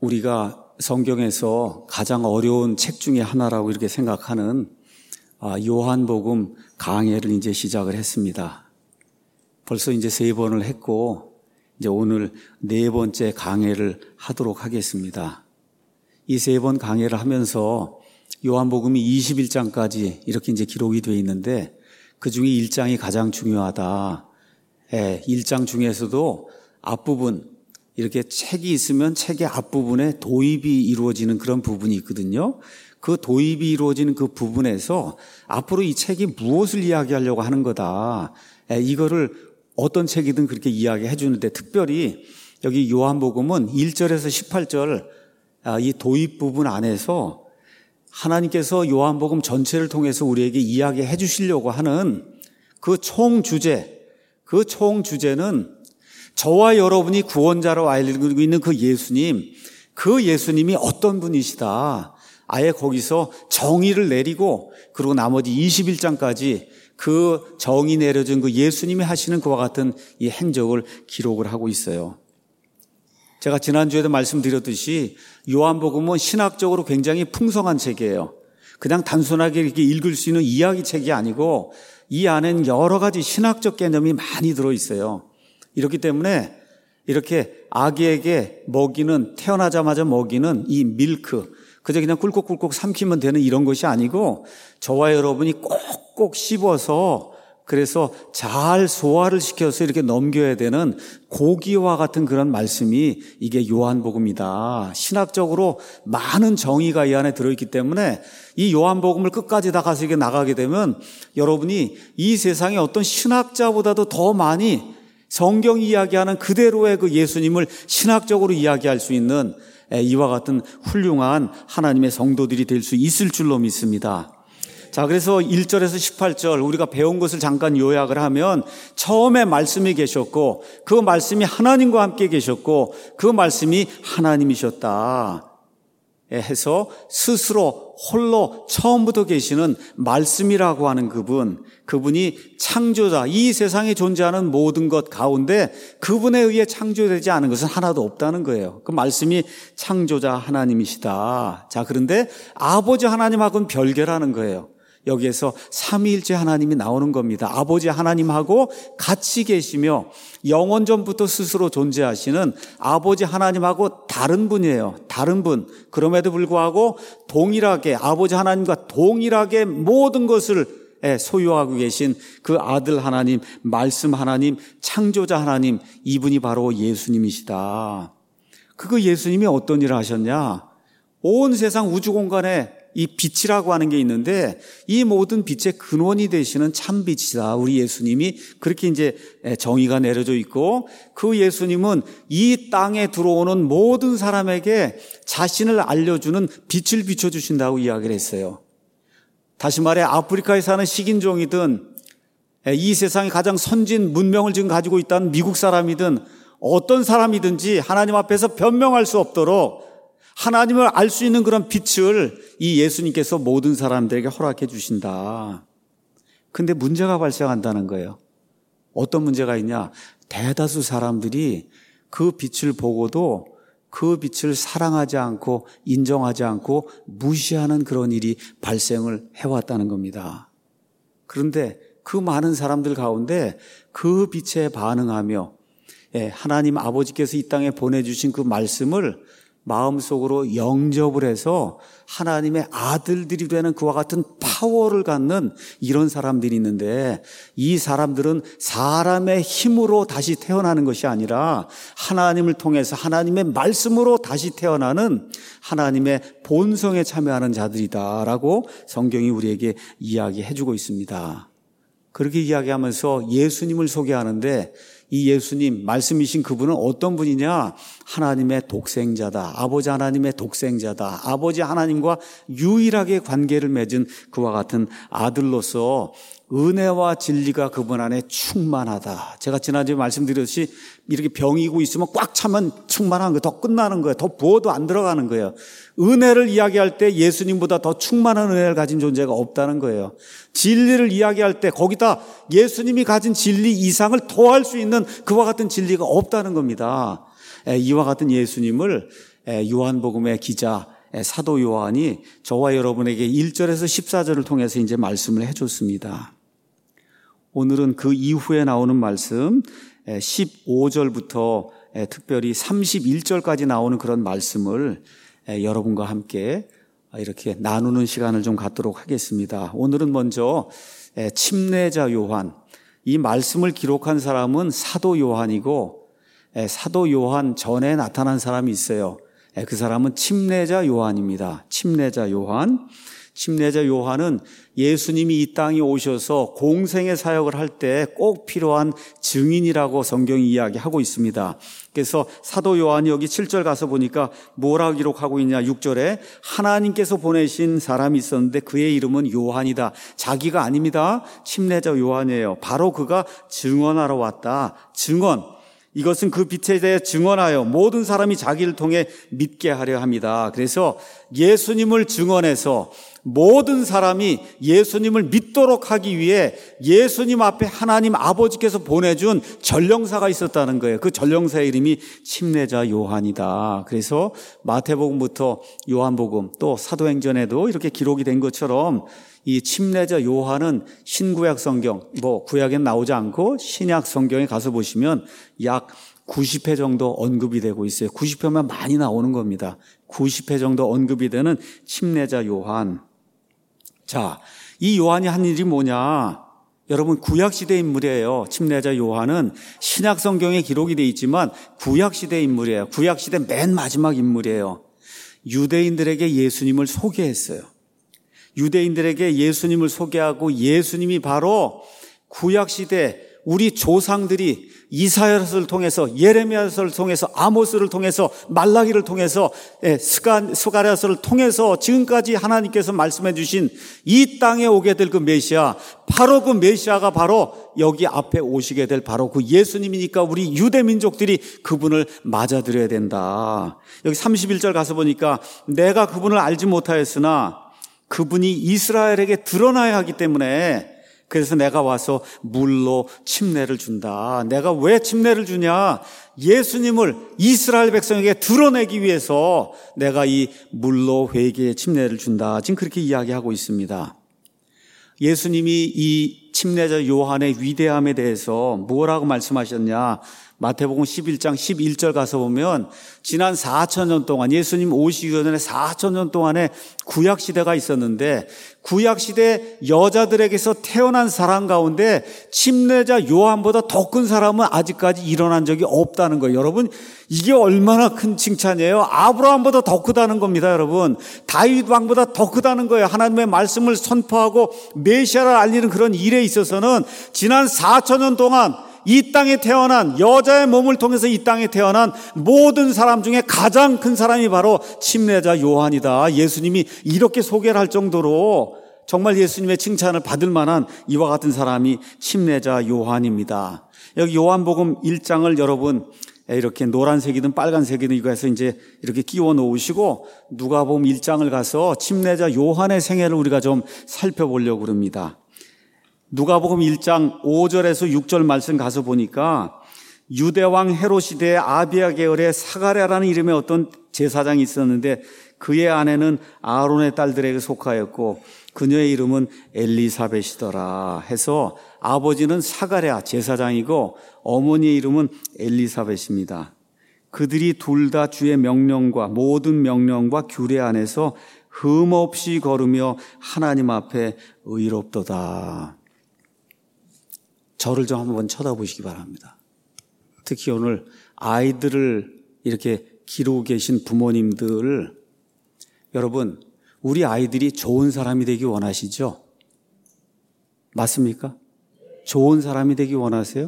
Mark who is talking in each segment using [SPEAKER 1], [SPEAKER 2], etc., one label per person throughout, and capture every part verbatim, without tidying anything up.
[SPEAKER 1] 우리가 성경에서 가장 어려운 책 중에 하나라고 이렇게 생각하는 요한복음 강해를 이제 시작을 했습니다. 벌써 이제 세 번을 했고 이제 오늘 네 번째 강해를 하도록 하겠습니다. 이 세 번 강해를 하면서 요한복음이 이십일 장까지 이렇게 이제 기록이 되어 있는데 그 중에 일 장이 가장 중요하다. 예, 일 장 중에서도 앞부분 이렇게 책이 있으면 책의 앞부분에 도입이 이루어지는 그런 부분이 있거든요. 그 도입이 이루어지는 그 부분에서 앞으로 이 책이 무엇을 이야기하려고 하는 거다. 예, 이거를 어떤 책이든 그렇게 이야기해 주는데 특별히 여기 요한복음은 일 절에서 십팔 절 이 도입 부분 안에서 하나님께서 요한복음 전체를 통해서 우리에게 이야기해 주시려고 하는 그 총 주제, 그 총 주제는 저와 여러분이 구원자로 알고 있는 그 예수님, 그 예수님이 어떤 분이시다. 아예 거기서 정의를 내리고 그리고 나머지 이십일 장까지 그 정의 내려준 그 예수님이 하시는 그와 같은 이 행적을 기록을 하고 있어요. 제가 지난주에도 말씀드렸듯이 요한복음은 신학적으로 굉장히 풍성한 책이에요. 그냥 단순하게 이렇게 읽을 수 있는 이야기 책이 아니고 이 안에는 여러 가지 신학적 개념이 많이 들어있어요. 이렇기 때문에 이렇게 아기에게 먹이는, 태어나자마자 먹이는 이 밀크, 그저 그냥 꿀꺽꿀꺽 삼키면 되는 이런 것이 아니고 저와 여러분이 꼭꼭 씹어서 그래서 잘 소화를 시켜서 이렇게 넘겨야 되는 고기와 같은 그런 말씀이 이게 요한복음이다. 신학적으로 많은 정의가 이 안에 들어있기 때문에 이 요한복음을 끝까지 다 가서 이게 나가게 되면 여러분이 이 세상의 어떤 신학자보다도 더 많이 성경이 이야기하는 그대로의 그 예수님을 신학적으로 이야기할 수 있는 이와 같은 훌륭한 하나님의 성도들이 될 수 있을 줄로 믿습니다. 자, 그래서 일 절에서 십팔 절 우리가 배운 것을 잠깐 요약을 하면 처음에 말씀이 계셨고 그 말씀이 하나님과 함께 계셨고 그 말씀이 하나님이셨다 해서 스스로 홀로 처음부터 계시는 말씀이라고 하는 그분, 그분이 창조자, 이 세상에 존재하는 모든 것 가운데 그분에 의해 창조되지 않은 것은 하나도 없다는 거예요. 그 말씀이 창조자 하나님이시다. 자, 그런데 아버지 하나님하고는 별개라는 거예요. 여기에서 삼위일체 하나님이 나오는 겁니다. 아버지 하나님하고 같이 계시며 영원 전부터 스스로 존재하시는 아버지 하나님하고 다른 분이에요. 다른 분. 그럼에도 불구하고 동일하게 아버지 하나님과 동일하게 모든 것을 소유하고 계신 그 아들 하나님, 말씀 하나님, 창조자 하나님, 이분이 바로 예수님이시다. 그 예수님이 어떤 일을 하셨냐? 온 세상 우주 공간에 이 빛이라고 하는 게 있는데 이 모든 빛의 근원이 되시는 참빛이다. 우리 예수님이 그렇게 이제 정의가 내려져 있고 그 예수님은 이 땅에 들어오는 모든 사람에게 자신을 알려주는 빛을 비춰주신다고 이야기를 했어요. 다시 말해 아프리카에 사는 식인종이든 이 세상에 가장 선진 문명을 지금 가지고 있다는 미국 사람이든 어떤 사람이든지 하나님 앞에서 변명할 수 없도록 하나님을 알 수 있는 그런 빛을 이 예수님께서 모든 사람들에게 허락해 주신다. 근데 문제가 발생한다는 거예요. 어떤 문제가 있냐? 대다수 사람들이 그 빛을 보고도 그 빛을 사랑하지 않고 인정하지 않고 무시하는 그런 일이 발생을 해왔다는 겁니다. 그런데 그 많은 사람들 가운데 그 빛에 반응하며 하나님 아버지께서 이 땅에 보내주신 그 말씀을 마음속으로 영접을 해서 하나님의 아들들이 되는 그와 같은 파워를 갖는 이런 사람들이 있는데 이 사람들은 사람의 힘으로 다시 태어나는 것이 아니라 하나님을 통해서 하나님의 말씀으로 다시 태어나는 하나님의 본성에 참여하는 자들이다라고 성경이 우리에게 이야기해 주고 있습니다. 그렇게 이야기하면서 예수님을 소개하는데 이 예수님, 말씀이신 그분은 어떤 분이냐? 하나님의 독생자다. 아버지 하나님의 독생자다. 아버지 하나님과 유일하게 관계를 맺은 그와 같은 아들로서 은혜와 진리가 그분 안에 충만하다. 제가 지난주에 말씀드렸듯이 이렇게 병이고 있으면 꽉 차면 충만한 거예요. 더 끝나는 거예요. 더 부어도 안 들어가는 거예요. 은혜를 이야기할 때 예수님보다 더 충만한 은혜를 가진 존재가 없다는 거예요. 진리를 이야기할 때 거기다 예수님이 가진 진리 이상을 더할 수 있는 그와 같은 진리가 없다는 겁니다. 이와 같은 예수님을 요한복음의 기자 사도 요한이 저와 여러분에게 일 절에서 십사 절을 통해서 이제 말씀을 해줬습니다. 오늘은 그 이후에 나오는 말씀 십오 절부터 특별히 삼십일 절까지 나오는 그런 말씀을 여러분과 함께 이렇게 나누는 시간을 좀 갖도록 하겠습니다. 오늘은 먼저 침례자 요한, 이 말씀을 기록한 사람은 사도 요한이고 사도 요한 전에 나타난 사람이 있어요. 그 사람은 침례자 요한입니다. 침례자 요한. 침례자 요한은 예수님이 이 땅에 오셔서 공생의 사역을 할 때 꼭 필요한 증인이라고 성경이 이야기하고 있습니다. 그래서 사도 요한이 여기 칠 절 가서 보니까 뭐라고 기록하고 있냐. 육 절에 하나님께서 보내신 사람이 있었는데 그의 이름은 요한이다. 자기가 아닙니다. 침례자 요한이에요. 바로 그가 증언하러 왔다. 증언. 이것은 그 빛에 대해 증언하여 모든 사람이 자기를 통해 믿게 하려 합니다. 그래서 예수님을 증언해서 모든 사람이 예수님을 믿도록 하기 위해 예수님 앞에 하나님 아버지께서 보내준 전령사가 있었다는 거예요. 그 전령사의 이름이 침례자 요한이다. 그래서 마태복음부터 요한복음 또 사도행전에도 이렇게 기록이 된 것처럼 이 침례자 요한은 신구약 성경, 뭐 구약엔 나오지 않고 신약 성경에 가서 보시면 약 구십 회 정도 언급이 되고 있어요. 구십 회만 많이 나오는 겁니다. 구십 회 정도 언급이 되는 침례자 요한. 자, 이 요한이 한 일이 뭐냐? 여러분, 구약시대 인물이에요. 침례자 요한은 신약 성경에 기록이 되어 있지만 구약시대 인물이에요. 구약시대 맨 마지막 인물이에요. 유대인들에게 예수님을 소개했어요. 유대인들에게 예수님을 소개하고 예수님이 바로 구약시대 우리 조상들이 이사야서를 통해서 예레미야서를 통해서 아모스를 통해서 말라기를 통해서 스가랴서를 통해서 지금까지 하나님께서 말씀해 주신 이 땅에 오게 될 그 메시아, 바로 그 메시아가 바로 여기 앞에 오시게 될 바로 그 예수님이니까 우리 유대 민족들이 그분을 맞아들여야 된다. 여기 삼십일 절 가서 보니까 내가 그분을 알지 못하였으나 그분이 이스라엘에게 드러나야 하기 때문에 그래서 내가 와서 물로 침례를 준다. 내가 왜 침례를 주냐? 예수님을 이스라엘 백성에게 드러내기 위해서 내가 이 물로 회개의 침례를 준다. 지금 그렇게 이야기하고 있습니다. 예수님이 이 침례자 요한의 위대함에 대해서 뭐라고 말씀하셨냐? 마태복음 십일 장 십일 절 가서 보면 지난 사천 년 동안 예수님 오시기 전에 사천 년 동안의 구약시대가 있었는데 구약시대 여자들에게서 태어난 사람 가운데 침례자 요한보다 더 큰 사람은 아직까지 일어난 적이 없다는 거예요. 여러분, 이게 얼마나 큰 칭찬이에요. 아브라함보다 더 크다는 겁니다. 여러분, 다윗 왕보다 더 크다는 거예요. 하나님의 말씀을 선포하고 메시아를 알리는 그런 일에 있어서는 지난 사천 년 동안 이 땅에 태어난 여자의 몸을 통해서 이 땅에 태어난 모든 사람 중에 가장 큰 사람이 바로 침례자 요한이다. 예수님이 이렇게 소개를 할 정도로 정말 예수님의 칭찬을 받을 만한 이와 같은 사람이 침례자 요한입니다. 여기 요한복음 일 장을 여러분 이렇게 노란색이든 빨간색이든 이거에서 이제 이렇게 끼워 놓으시고 누가복음 일 장을 가서 침례자 요한의 생애를 우리가 좀 살펴보려고 합니다. 누가복음 일 장 오 절에서 육 절 말씀 가서 보니까 유대왕 헤롯 시대의 아비야 계열의 사가랴라는 이름의 어떤 제사장이 있었는데 그의 아내는 아론의 딸들에게 속하였고 그녀의 이름은 엘리사벳이더라 해서 아버지는 사가랴 제사장이고 어머니의 이름은 엘리사벳입니다. 그들이 둘 다 주의 명령과 모든 명령과 규례 안에서 흠없이 걸으며 하나님 앞에 의롭도다. 저를 좀 한번 쳐다보시기 바랍니다. 특히 오늘 아이들을 이렇게 기르고 계신 부모님들, 여러분, 우리 아이들이 좋은 사람이 되기 원하시죠? 맞습니까? 좋은 사람이 되기 원하세요?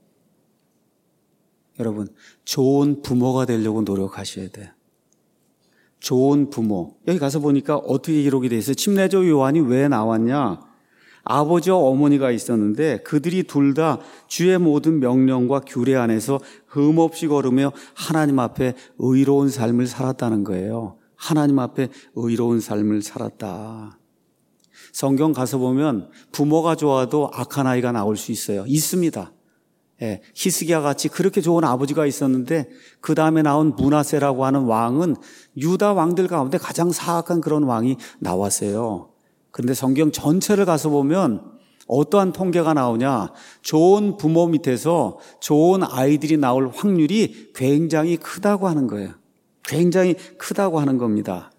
[SPEAKER 1] 여러분, 좋은 부모가 되려고 노력하셔야 돼요. 좋은 부모. 여기 가서 보니까 어떻게 기록이 되어 있어요? 침례자 요한이 왜 나왔냐? 아버지와 어머니가 있었는데 그들이 둘 다 주의 모든 명령과 규례 안에서 흠없이 걸으며 하나님 앞에 의로운 삶을 살았다는 거예요. 하나님 앞에 의로운 삶을 살았다. 성경 가서 보면 부모가 좋아도 악한 아이가 나올 수 있어요. 있습니다. 예, 히스기야 같이 그렇게 좋은 아버지가 있었는데 그 다음에 나온 므낫세라고 하는 왕은 유다 왕들 가운데 가장 사악한 그런 왕이 나왔어요. 그런데 성경 전체를 가서 보면 어떠한 통계가 나오냐? 좋은 부모 밑에서 좋은 아이들이 나올 확률이 굉장히 크다고 하는 거예요. 굉장히 크다고 하는 겁니다.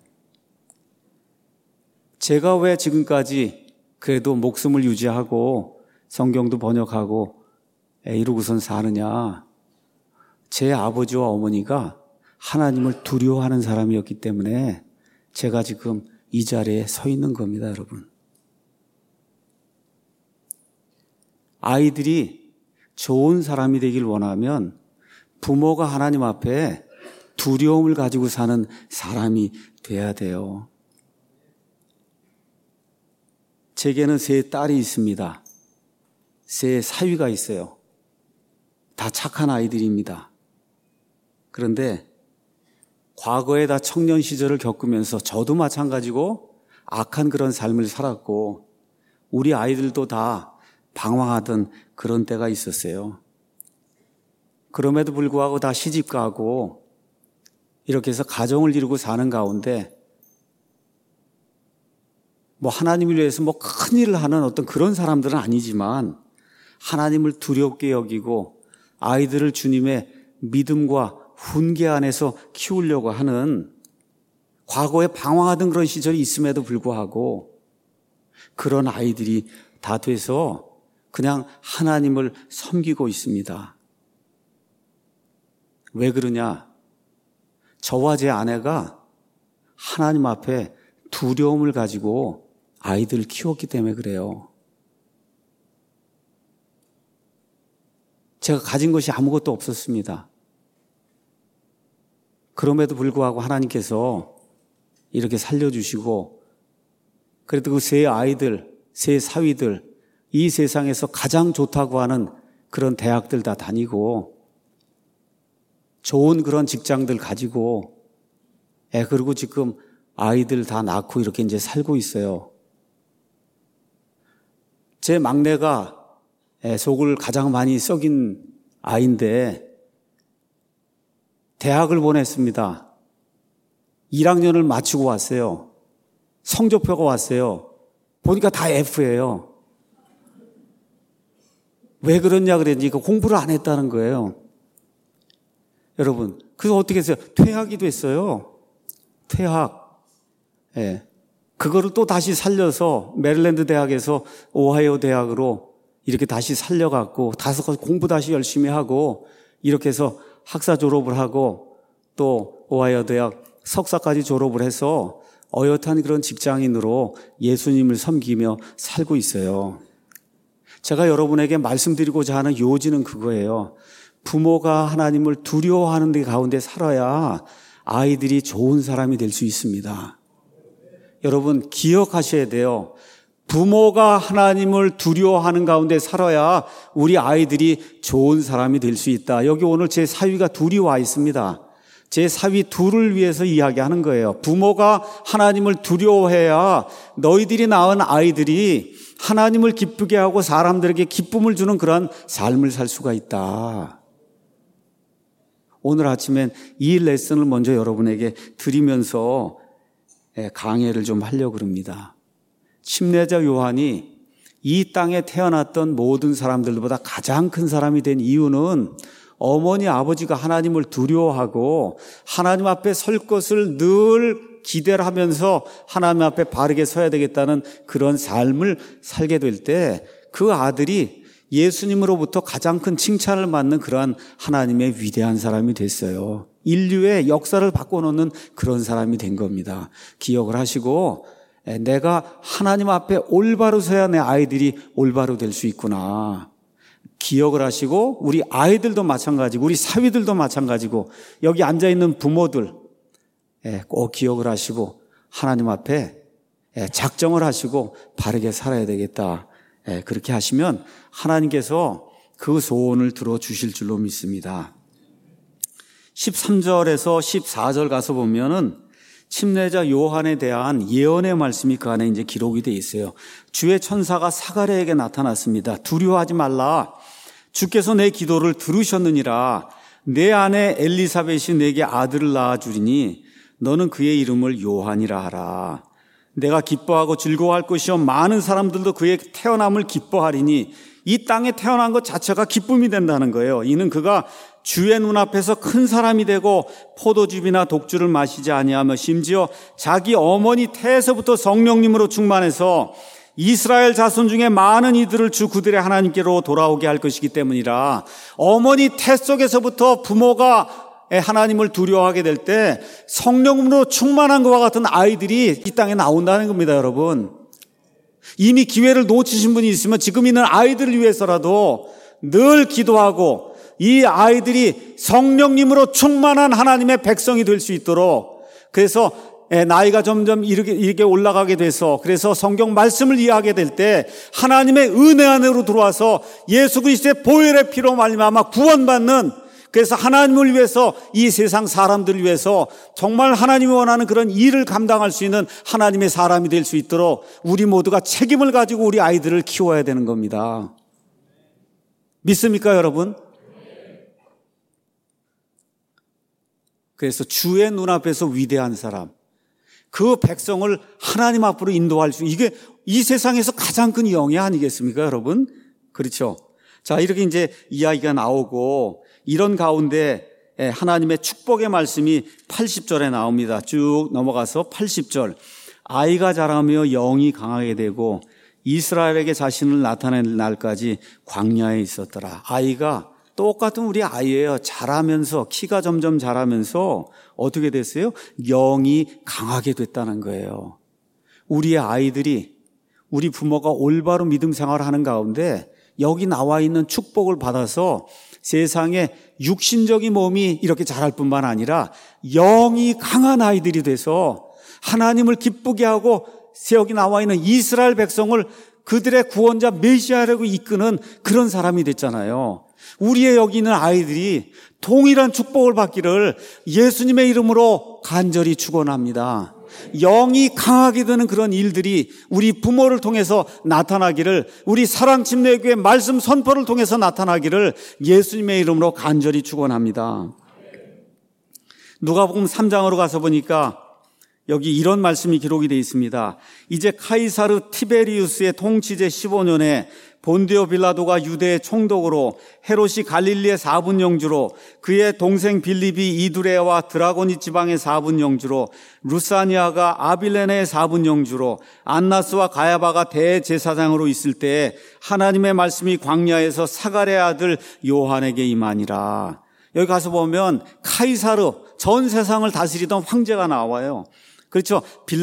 [SPEAKER 1] 제가 왜 지금까지 그래도 목숨을 유지하고 성경도 번역하고 이러고선 사느냐? 제 아버지와 어머니가 하나님을 두려워하는 사람이었기 때문에 제가 지금 이 자리에 서 있는 겁니다, 여러분. 아이들이 좋은 사람이 되길 원하면 부모가 하나님 앞에 두려움을 가지고 사는 사람이 돼야 돼요. 제게는 세 딸이 있습니다. 세 사위가 있어요. 다 착한 아이들입니다. 그런데 과거에 다 청년 시절을 겪으면서 저도 마찬가지고 악한 그런 삶을 살았고 우리 아이들도 다 방황하던 그런 때가 있었어요. 그럼에도 불구하고 다 시집가고 이렇게 해서 가정을 이루고 사는 가운데 뭐 하나님을 위해서 뭐 큰일을 하는 어떤 그런 사람들은 아니지만 하나님을 두렵게 여기고 아이들을 주님의 믿음과 훈계 안에서 키우려고 하는 과거에 방황하던 그런 시절이 있음에도 불구하고 그런 아이들이 다 돼서 그냥 하나님을 섬기고 있습니다. 왜 그러냐? 저와 제 아내가 하나님 앞에 두려움을 가지고 아이들을 키웠기 때문에 그래요. 제가 가진 것이 아무것도 없었습니다. 그럼에도 불구하고 하나님께서 이렇게 살려주시고 그래도 그 세 아이들, 세 사위들 이 세상에서 가장 좋다고 하는 그런 대학들 다 다니고 좋은 그런 직장들 가지고 예, 그리고 지금 아이들 다 낳고 이렇게 이제 살고 있어요. 제 막내가 속을 가장 많이 썩인 아이인데 대학을 보냈습니다. 일 학년을 마치고 왔어요. 성적표가 왔어요. 보니까 다 F예요. 왜 그러냐 그랬더니 공부를 안 했다는 거예요. 여러분, 그래서 어떻게 했어요? 퇴학이 됐어요. 퇴학. 예. 그거를 또 다시 살려서 메릴랜드 대학에서 오하이오 대학으로 이렇게 다시 살려갖고 다시 공부 다시 열심히 하고 이렇게 해서 학사 졸업을 하고 또 오하이오 대학 석사까지 졸업을 해서 어엿한 그런 직장인으로 예수님을 섬기며 살고 있어요. 제가 여러분에게 말씀드리고자 하는 요지는 그거예요. 부모가 하나님을 두려워하는 데 가운데 살아야 아이들이 좋은 사람이 될 수 있습니다. 여러분 기억하셔야 돼요. 부모가 하나님을 두려워하는 가운데 살아야 우리 아이들이 좋은 사람이 될 수 있다. 여기 오늘 제 사위가 둘이 와 있습니다. 제 사위 둘을 위해서 이야기하는 거예요. 부모가 하나님을 두려워해야 너희들이 낳은 아이들이 하나님을 기쁘게 하고 사람들에게 기쁨을 주는 그런 삶을 살 수가 있다. 오늘 아침엔 이 레슨을 먼저 여러분에게 드리면서 강해를 좀 하려고 합니다. 침례자 요한이 이 땅에 태어났던 모든 사람들보다 가장 큰 사람이 된 이유는 어머니 아버지가 하나님을 두려워하고 하나님 앞에 설 것을 늘 기대를 하면서 하나님 앞에 바르게 서야 되겠다는 그런 삶을 살게 될 때 그 아들이 예수님으로부터 가장 큰 칭찬을 받는 그러한 하나님의 위대한 사람이 됐어요. 인류의 역사를 바꿔놓는 그런 사람이 된 겁니다. 기억을 하시고 내가 하나님 앞에 올바로 서야 내 아이들이 올바로 될 수 있구나. 기억을 하시고 우리 아이들도 마찬가지고 우리 사위들도 마찬가지고 여기 앉아있는 부모들 꼭 기억을 하시고 하나님 앞에 작정을 하시고 바르게 살아야 되겠다. 그렇게 하시면 하나님께서 그 소원을 들어주실 줄로 믿습니다. 십삼 절에서 십사 절 가서 보면은 침례자 요한에 대한 예언의 말씀이 그 안에 이제 기록이 되어 있어요. 주의 천사가 사가랴에게 나타났습니다. 두려워하지 말라. 주께서 내 기도를 들으셨느니라. 내 아내 엘리사벳이 내게 아들을 낳아주리니 너는 그의 이름을 요한이라 하라. 내가 기뻐하고 즐거워할 것이요 많은 사람들도 그의 태어남을 기뻐하리니 이 땅에 태어난 것 자체가 기쁨이 된다는 거예요. 이는 그가 주의 눈앞에서 큰 사람이 되고 포도즙이나 독주를 마시지 아니하며 심지어 자기 어머니 태에서부터 성령님으로 충만해서 이스라엘 자손 중에 많은 이들을 주 그들의 하나님께로 돌아오게 할 것이기 때문이라. 어머니 태 속에서부터 부모가 하나님을 두려워하게 될 때 성령으로 충만한 것과 같은 아이들이 이 땅에 나온다는 겁니다, 여러분. 이미 기회를 놓치신 분이 있으면 지금 있는 아이들을 위해서라도 늘 기도하고 이 아이들이 성령님으로 충만한 하나님의 백성이 될 수 있도록, 그래서 나이가 점점 이렇게, 이렇게 올라가게 돼서 그래서 성경 말씀을 이해하게 될 때 하나님의 은혜 안으로 들어와서 예수 그리스도의 보혈의 피로 말미암아 구원받는, 그래서 하나님을 위해서 이 세상 사람들을 위해서 정말 하나님이 원하는 그런 일을 감당할 수 있는 하나님의 사람이 될 수 있도록 우리 모두가 책임을 가지고 우리 아이들을 키워야 되는 겁니다. 믿습니까, 여러분? 그래서 주의 눈앞에서 위대한 사람, 그 백성을 하나님 앞으로 인도할 수, 이게 이 세상에서 가장 큰 영예 아니겠습니까, 여러분? 그렇죠? 자, 이렇게 이제 이야기가 나오고 이런 가운데 하나님의 축복의 말씀이 팔십 절에 나옵니다. 쭉 넘어가서 팔십 절. 아이가 자라며 영이 강하게 되고 이스라엘에게 자신을 나타낼 날까지 광야에 있었더라. 아이가 똑같은 우리 아이예요. 자라면서, 키가 점점 자라면서 어떻게 됐어요? 영이 강하게 됐다는 거예요. 우리의 아이들이, 우리 부모가 올바로 믿음 생활을 하는 가운데 여기 나와 있는 축복을 받아서 세상에 육신적인 몸이 이렇게 자랄 뿐만 아니라 영이 강한 아이들이 돼서 하나님을 기쁘게 하고 여기 나와 있는 이스라엘 백성을 그들의 구원자 메시아라고 이끄는 그런 사람이 됐잖아요. 우리의 여기 있는 아이들이 동일한 축복을 받기를 예수님의 이름으로 간절히 축원합니다. 영이 강하게 되는 그런 일들이 우리 부모를 통해서 나타나기를, 우리 사랑침례교회 말씀 선포를 통해서 나타나기를 예수님의 이름으로 간절히 축원합니다. 누가복음 삼 장으로 가서 보니까 여기 이런 말씀이 기록이 되어 있습니다. 이제 카이사르 티베리우스의 통치제 십오 년에 본디오 빌라도가 유대의 총독으로, 헤롯이 갈릴리의 사분 영주로, 그의 동생 빌립이 이두레아와 드라고니 지방의 사분 영주로, 루사니아가 아빌레네의 사분 영주로, 안나스와 가야바가 대제사장으로 있을 때에 하나님의 말씀이 광야에서 사가랴의 아들 요한에게 임하니라. 여기 가서 보면 카이사르, 전 세상을 다스리던 황제가 나와요. 그렇죠.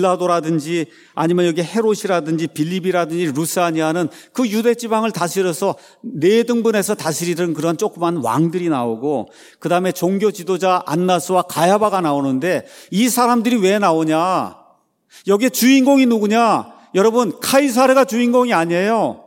[SPEAKER 1] 빌라도라든지 아니면 여기 헤롯이라든지 빌립이라든지 루사니아는 그 유대 지방을 다스려서 네 등분해서 다스리던 그런 조그만 왕들이 나오고, 그 다음에 종교 지도자 안나스와 가야바가 나오는데 이 사람들이 왜 나오냐? 여기에 주인공이 누구냐? 여러분, 카이사르가 주인공이 아니에요.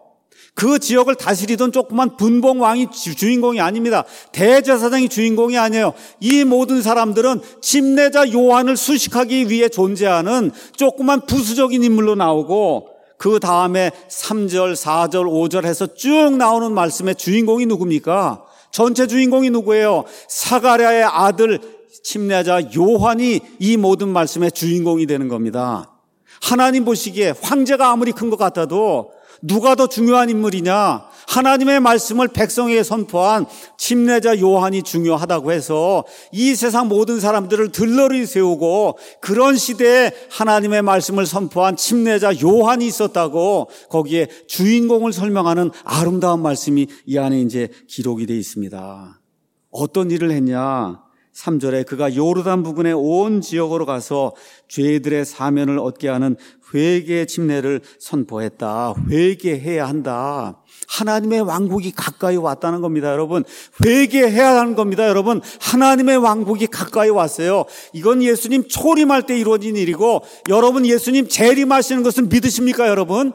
[SPEAKER 1] 그 지역을 다스리던 조그만 분봉왕이 주인공이 아닙니다. 대제사장이 주인공이 아니에요. 이 모든 사람들은 침례자 요한을 수식하기 위해 존재하는 조그만 부수적인 인물로 나오고, 그 다음에 삼 절, 사 절, 오 절 해서 쭉 나오는 말씀의 주인공이 누굽니까? 전체 주인공이 누구예요? 사가랴의 아들 침례자 요한이 이 모든 말씀의 주인공이 되는 겁니다. 하나님 보시기에 황제가 아무리 큰 것 같아도 누가 더 중요한 인물이냐? 하나님의 말씀을 백성에게 선포한 침례자 요한이 중요하다고 해서 이 세상 모든 사람들을 들러리 세우고 그런 시대에 하나님의 말씀을 선포한 침례자 요한이 있었다고 거기에 주인공을 설명하는 아름다운 말씀이 이 안에 이제 기록이 되어 있습니다. 어떤 일을 했냐? 삼 절에 그가 요르단 부근의 온 지역으로 가서 죄들의 사면을 얻게 하는 회개의 침례를 선포했다. 회개해야 한다. 하나님의 왕국이 가까이 왔다는 겁니다, 여러분. 회개해야 하는 겁니다, 여러분. 하나님의 왕국이 가까이 왔어요. 이건 예수님 초림할 때 이루어진 일이고, 여러분 예수님 재림하시는 것은 믿으십니까, 여러분?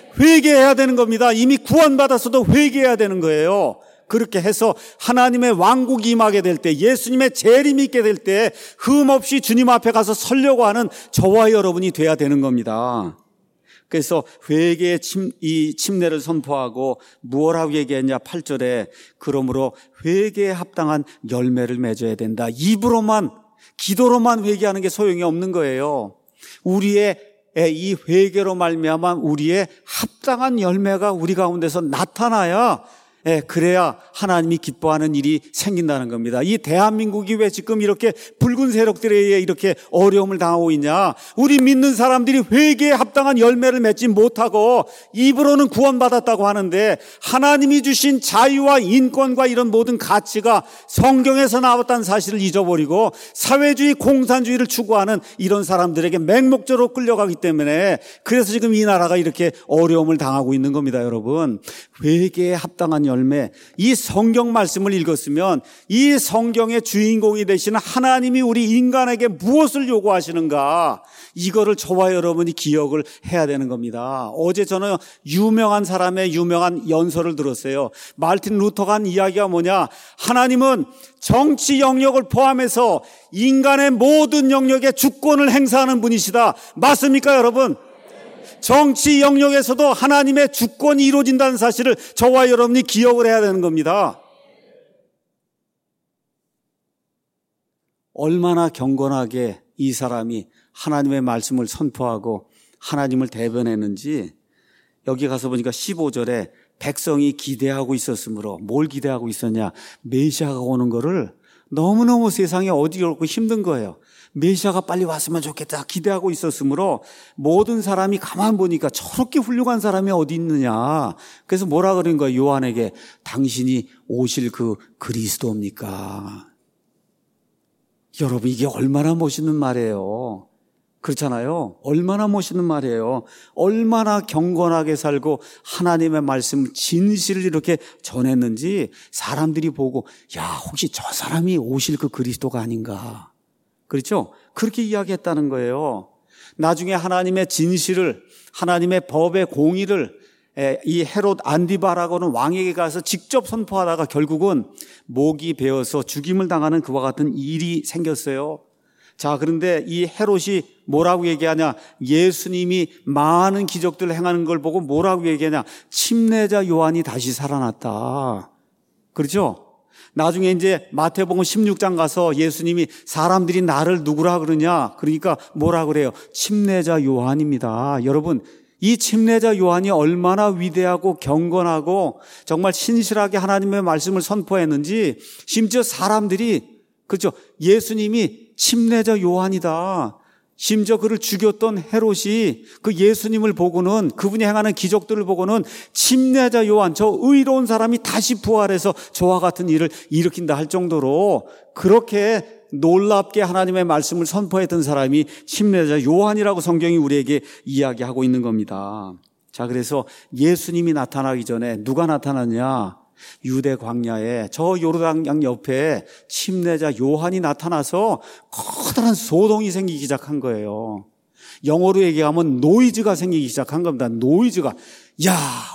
[SPEAKER 1] 회개해야 되는 겁니다. 이미 구원받았어도 회개해야 되는 거예요. 그렇게 해서 하나님의 왕국이 임하게 될 때, 예수님의 재림이 있게 될 때 흠없이 주님 앞에 가서 서려고 하는 저와 여러분이 돼야 되는 겁니다. 그래서 회개의 침, 이 침례를 선포하고 무엇라고 얘기했냐? 팔 절에 그러므로 회개에 합당한 열매를 맺어야 된다. 입으로만 기도로만 회개하는 게 소용이 없는 거예요. 우리의 이 회개로 말미암아 우리의 합당한 열매가 우리 가운데서 나타나야, 예, 그래야 하나님이 기뻐하는 일이 생긴다는 겁니다. 이 대한민국이 왜 지금 이렇게 붉은 세력들에 의해 이렇게 어려움을 당하고 있냐? 우리 믿는 사람들이 회개에 합당한 열매를 맺지 못하고 입으로는 구원받았다고 하는데 하나님이 주신 자유와 인권과 이런 모든 가치가 성경에서 나왔다는 사실을 잊어버리고 사회주의 공산주의를 추구하는 이런 사람들에게 맹목적으로 끌려가기 때문에 그래서 지금 이 나라가 이렇게 어려움을 당하고 있는 겁니다. 여러분, 회개에 합당한 열매, 이 성경 말씀을 읽었으면 이 성경의 주인공이 되시는 하나님이 우리 인간에게 무엇을 요구하시는가, 이거를 저와 여러분이 기억을 해야 되는 겁니다. 어제 저는 유명한 사람의 유명한 연설을 들었어요. 마르틴 루터가 한 이야기가 뭐냐? 하나님은 정치 영역을 포함해서 인간의 모든 영역에 주권을 행사하는 분이시다. 맞습니까, 여러분? 정치 영역에서도 하나님의 주권이 이루어진다는 사실을 저와 여러분이 기억을 해야 되는 겁니다. 얼마나 경건하게 이 사람이 하나님의 말씀을 선포하고 하나님을 대변했는지, 여기 가서 보니까 십오 절에 백성이 기대하고 있었으므로, 뭘 기대하고 있었냐? 메시아가 오는 거를 너무너무 세상에 어디로 힘든 거예요. 메시아가 빨리 왔으면 좋겠다 기대하고 있었으므로 모든 사람이 가만 보니까 저렇게 훌륭한 사람이 어디 있느냐. 그래서 뭐라 그런 거예요? 요한에게 당신이 오실 그 그리스도입니까? 여러분, 이게 얼마나 멋있는 말이에요. 그렇잖아요. 얼마나 멋있는 말이에요. 얼마나 경건하게 살고 하나님의 말씀 진실을 이렇게 전했는지 사람들이 보고, 야, 혹시 저 사람이 오실 그 그리스도가 아닌가. 그렇죠? 그렇게 이야기했다는 거예요. 나중에 하나님의 진실을, 하나님의 법의 공의를 이 헤롯 안디바라고는 왕에게 가서 직접 선포하다가 결국은 목이 베어서 죽임을 당하는 그와 같은 일이 생겼어요. 자, 그런데 이 헤롯이 뭐라고 얘기하냐? 예수님이 많은 기적들을 행하는 걸 보고 뭐라고 얘기하냐? 침례자 요한이 다시 살아났다. 그렇죠? 나중에 이제 마태복음 십육 장 가서 예수님이 사람들이 나를 누구라 그러냐? 그러니까 뭐라 그래요? 침례자 요한입니다. 여러분, 이 침례자 요한이 얼마나 위대하고 경건하고 정말 신실하게 하나님의 말씀을 선포했는지, 심지어 사람들이, 그렇죠, 예수님이 침례자 요한이다, 심지어 그를 죽였던 헤롯이 그 예수님을 보고는, 그분이 행하는 기적들을 보고는 침례자 요한, 저 의로운 사람이 다시 부활해서 저와 같은 일을 일으킨다 할 정도로 그렇게 놀랍게 하나님의 말씀을 선포했던 사람이 침례자 요한이라고 성경이 우리에게 이야기하고 있는 겁니다. 자, 그래서 예수님이 나타나기 전에 누가 나타났냐? 유대 광야에 저 요르단강 옆에 침례자 요한이 나타나서 커다란 소동이 생기기 시작한 거예요. 영어로 얘기하면 노이즈가 생기기 시작한 겁니다. 노이즈가. 야,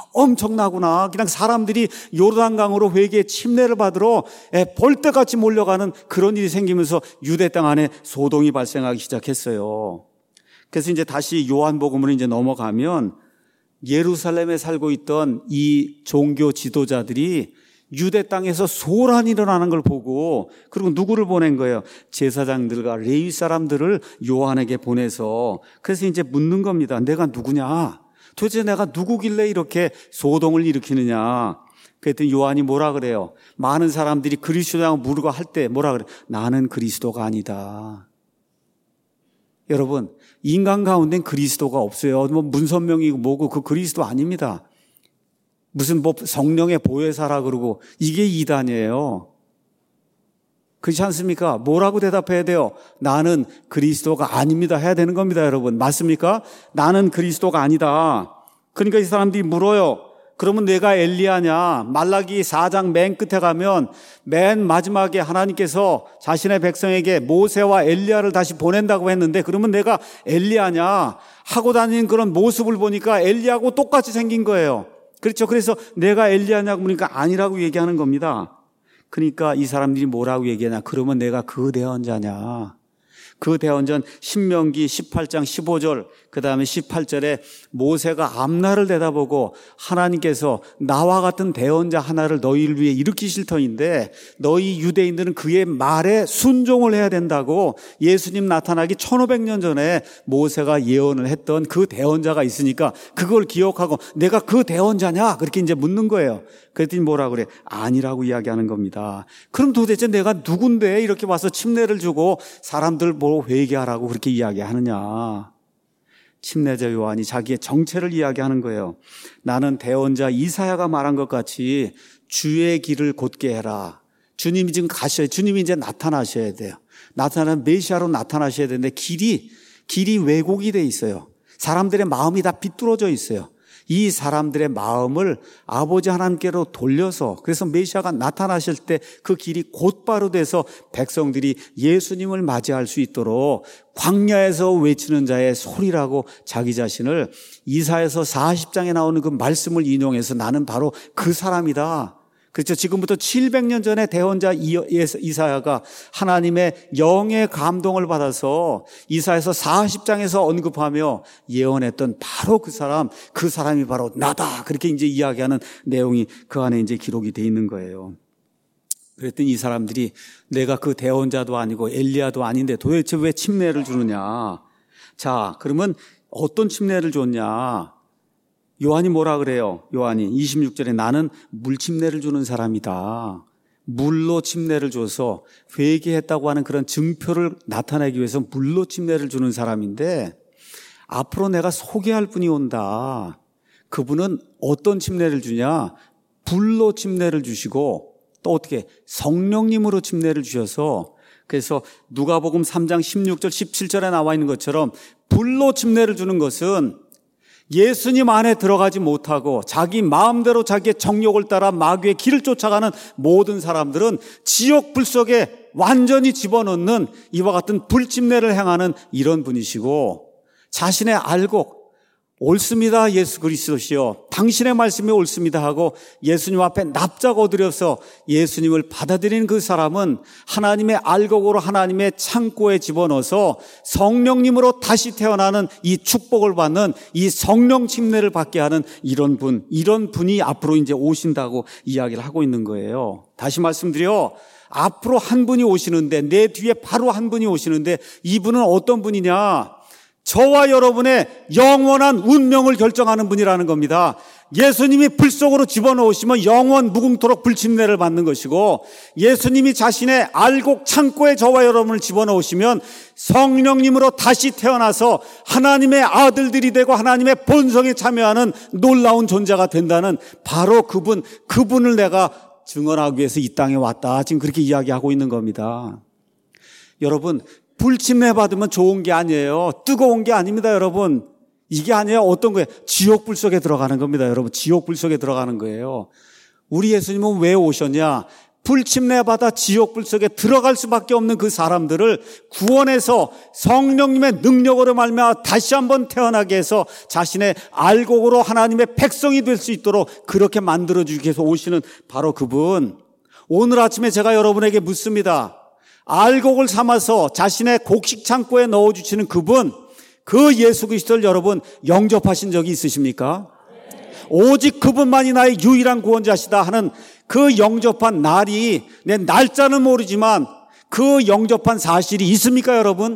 [SPEAKER 1] 엄청나구나. 그냥 사람들이 요르단강으로 회개의 침례를 받으러 벌떼같이 몰려가는 그런 일이 생기면서 유대 땅 안에 소동이 발생하기 시작했어요. 그래서 이제 다시 요한복음으로 이제 넘어가면 예루살렘에 살고 있던 이 종교 지도자들이 유대 땅에서 소란이 일어나는 걸 보고, 그리고 누구를 보낸 거예요? 제사장들과 레위 사람들을 요한에게 보내서, 그래서 이제 묻는 겁니다. 내가 누구냐? 도대체 내가 누구길래 이렇게 소동을 일으키느냐? 그랬더니 요한이 뭐라 그래요? 많은 사람들이 그리스도라고 물고 할 때 뭐라 그래요? 나는 그리스도가 아니다. 여러분, 인간 가운데는 그리스도가 없어요. 뭐 문선명이고 뭐고 그 그리스도 아닙니다. 무슨 뭐 성령의 보혜사라 그러고 이게 이단이에요. 그렇지 않습니까? 뭐라고 대답해야 돼요? 나는 그리스도가 아닙니다 해야 되는 겁니다, 여러분. 맞습니까? 나는 그리스도가 아니다. 그러니까 이 사람들이 물어요. 그러면 내가 엘리야냐? 말라기 사 장 맨 끝에 가면 맨 마지막에 하나님께서 자신의 백성에게 모세와 엘리야를 다시 보낸다고 했는데, 그러면 내가 엘리야냐? 하고 다니는 그런 모습을 보니까 엘리야하고 똑같이 생긴 거예요. 그렇죠? 그래서 내가 엘리야냐고 보니까 아니라고 얘기하는 겁니다. 그러니까 이 사람들이 뭐라고 얘기하냐? 그러면 내가 그 대언자냐? 그 대언전 신명기 십팔 장 십오 절, 그 다음에 십팔 절에 모세가 앞날을 내다보고 하나님께서 나와 같은 대언자 하나를 너희를 위해 일으키실 터인데 너희 유대인들은 그의 말에 순종을 해야 된다고 예수님 나타나기 천오백 년 전에 모세가 예언을 했던 그 대언자가 있으니까 그걸 기억하고 내가 그 대언자냐? 그렇게 이제 묻는 거예요. 그랬더니 뭐라 그래? 아니라고 이야기하는 겁니다. 그럼 도대체 내가 누군데 이렇게 와서 침례를 주고 사람들 보고 회개하라고 그렇게 이야기하느냐? 침례자 요한이 자기의 정체를 이야기하는 거예요. 나는 대언자 이사야가 말한 것 같이 주의 길을 곧게 해라. 주님이 지금 가셔야, 주님이 이제 나타나셔야 돼요. 나타나는 메시아로 나타나셔야 되는데 길이, 길이 왜곡이 돼 있어요. 사람들의 마음이 다 비뚤어져 있어요. 이 사람들의 마음을 아버지 하나님께로 돌려서, 그래서 메시아가 나타나실 때 그 길이 곧바로 돼서 백성들이 예수님을 맞이할 수 있도록 광야에서 외치는 자의 소리라고 자기 자신을 이사야서 사십 장에 나오는 그 말씀을 인용해서 나는 바로 그 사람이다. 그렇죠. 지금부터 칠백 년 전에 대언자 이사야가 하나님의 영의 감동을 받아서 이사야서 사십 장에서 언급하며 예언했던 바로 그 사람, 그 사람이 바로 나다. 그렇게 이제 이야기하는 내용이 그 안에 이제 기록이 돼 있는 거예요. 그랬더니 이 사람들이 내가 그 대언자도 아니고 엘리야도 아닌데 도대체 왜 침례를 주느냐. 자, 그러면 어떤 침례를 줬냐. 요한이 뭐라 그래요? 요한이 이십육 절에 나는 물 침례를 주는 사람이다. 물로 침례를 줘서 회개했다고 하는 그런 증표를 나타내기 위해서 물로 침례를 주는 사람인데 앞으로 내가 소개할 분이 온다. 그분은 어떤 침례를 주냐? 불로 침례를 주시고 또 어떻게 성령님으로 침례를 주셔서 그래서 누가복음 삼 장 십육 절 십칠 절에 나와 있는 것처럼 불로 침례를 주는 것은 예수님 안에 들어가지 못하고 자기 마음대로 자기의 정욕을 따라 마귀의 길을 쫓아가는 모든 사람들은 지옥 불 속에 완전히 집어넣는 이와 같은 불침례를 행하는 이런 분이시고 자신의 알곡 옳습니다 예수 그리스도시여 당신의 말씀이 옳습니다 하고 예수님 앞에 납작 엎드려서 예수님을 받아들이는 그 사람은 하나님의 알곡으로 하나님의 창고에 집어넣어서 성령님으로 다시 태어나는 이 축복을 받는 이 성령 침례를 받게 하는 이런 분, 이런 분이 앞으로 이제 오신다고 이야기를 하고 있는 거예요. 다시 말씀드려 앞으로 한 분이 오시는데 내 뒤에 바로 한 분이 오시는데 이분은 어떤 분이냐? 저와 여러분의 영원한 운명을 결정하는 분이라는 겁니다. 예수님이 불 속으로 집어넣으시면 영원 무궁토록 불침례를 받는 것이고 예수님이 자신의 알곡 창고에 저와 여러분을 집어넣으시면 성령님으로 다시 태어나서 하나님의 아들들이 되고 하나님의 본성에 참여하는 놀라운 존재가 된다는 바로 그분, 그분을 내가 증언하기 위해서 이 땅에 왔다. 지금 그렇게 이야기하고 있는 겁니다. 여러분, 불침례 받으면 좋은 게 아니에요. 뜨거운 게 아닙니다, 여러분. 이게 아니에요. 어떤 거예요? 지옥불 속에 들어가는 겁니다, 여러분. 지옥불 속에 들어가는 거예요. 우리 예수님은 왜 오셨냐? 불침례 받아 지옥불 속에 들어갈 수밖에 없는 그 사람들을 구원해서 성령님의 능력으로 말미암아 다시 한번 태어나게 해서 자신의 알곡으로 하나님의 백성이 될 수 있도록 그렇게 만들어주기 위해서 오시는 바로 그분. 오늘 아침에 제가 여러분에게 묻습니다. 알곡을 삼아서 자신의 곡식 창고에 넣어주시는 그분, 그 예수 그리스도를 여러분 영접하신 적이 있으십니까? 오직 그분만이 나의 유일한 구원자시다 하는 그 영접한 날이, 내 날짜는 모르지만 그 영접한 사실이 있습니까, 여러분?